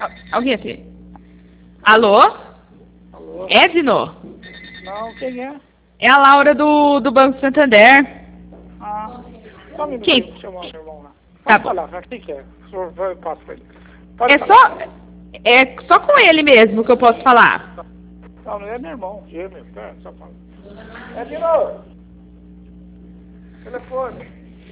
Alguém aqui? Alô? Alô? Edno? Não, quem é? É a Laura do Banco Santander. Ah, só um minuto, Quem? vou chamar meu irmão lá. Tá Pode bom. falar, o que é? O senhor vai, passa pra ele. Pode É falar. só com ele mesmo que eu posso falar. Não, não é meu irmão, gêmeo, tá? Só fala. É de novo. Telefone.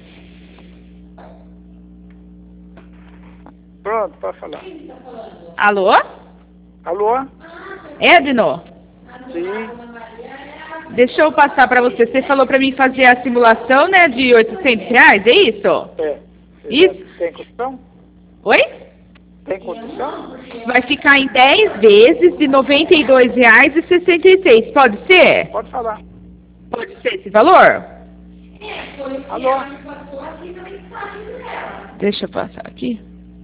Pronto, pode falar. Alô? Alô? Edno? Sim. Deixa eu passar para você. Você falou para mim fazer a simulação, né, de R$ 800, é isso? É. Isso. Tem condição? Oi? Tem condição? Vai ficar em 10 vezes de R$ 92,66. Pode ser? Pode falar. Pode ser esse valor? Alô? Deixa eu passar aqui.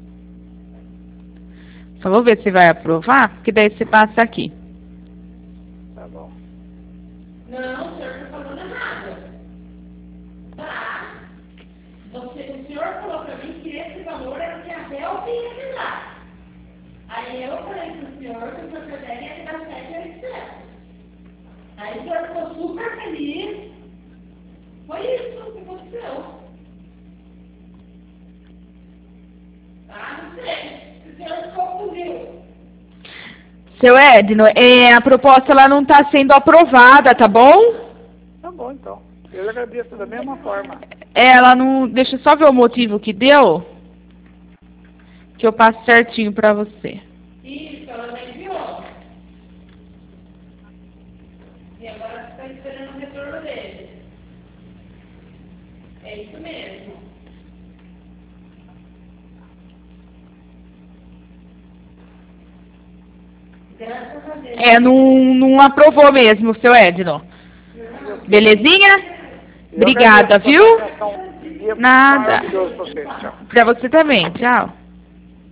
Só vou ver se vai aprovar, porque daí você passa aqui. Tá bom. Não, o senhor está falando errado. Tá? O senhor falou para mim que esse valor era que até o fim de lá. Aí eu falei para o senhor que o senhor deveria te dar 7,800. Aí o senhor ficou super feliz. Foi isso que aconteceu. Ah, não sei. O senhor ficou comigo. Seu Edno, a proposta ela não está sendo aprovada, tá bom? Tá bom, então. Eu agradeço da mesma forma. Ela não... Deixa eu só ver o motivo que deu, que eu passo certinho para você. Isso, ela já enviou. E agora você está esperando o retorno dele. É isso mesmo. Graças a Deus. Não aprovou mesmo, seu Edno. Belezinha? Obrigada, viu? Nada. Maravilhoso pra você. Tchau. Para você também. Tchau.